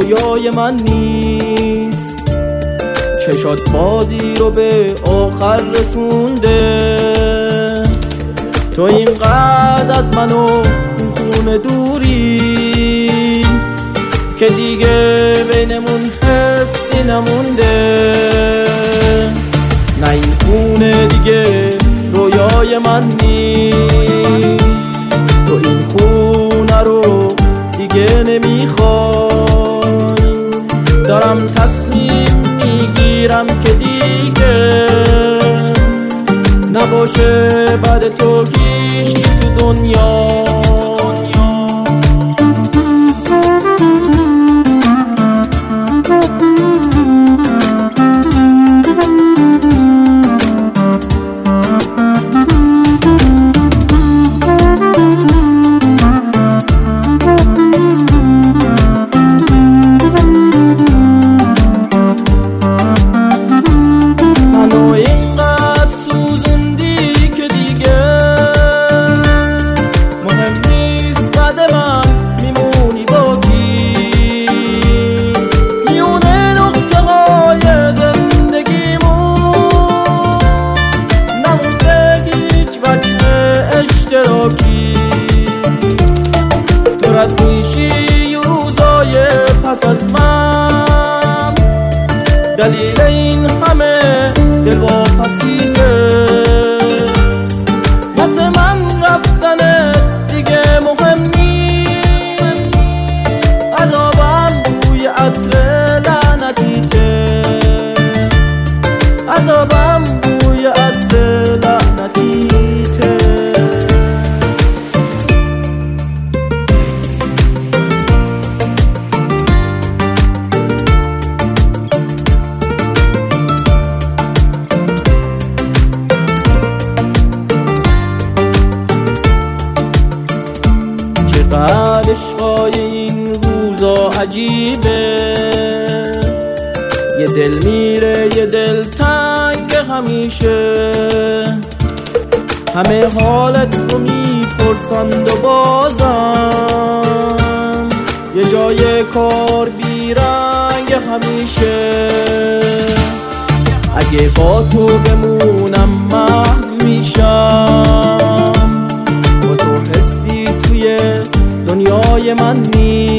رویای من نیست. چشات بازی رو به آخر رسونده، تو اینقدر از من و این خونه دوری که دیگه بینمون حسی نمونده. نه این خونه دیگه رویای من نیست، تو این خونه رو دیگه نمیخوای. دارم تصمیم میگیرم که دیگه نباشه بعد تو هیچکی تو دنیا. تو رد میشی یه روزای پس از من، دلیل این همه دلواپسیته. واسه من رفتن دیگه مهم نیست، عذابم بوی عطر لعنتیته، عذابم بوی عطر لعنتیته. چقدر عشقای این روزا عجیبه، یه دل میره یه دل تنگ همیشه. همه حالت رو میپرسند و بازم یه جای کار بیرنگ همیشه. اگه با تو بمونم محو میشم، با تو حسی توی دنیای من نیست.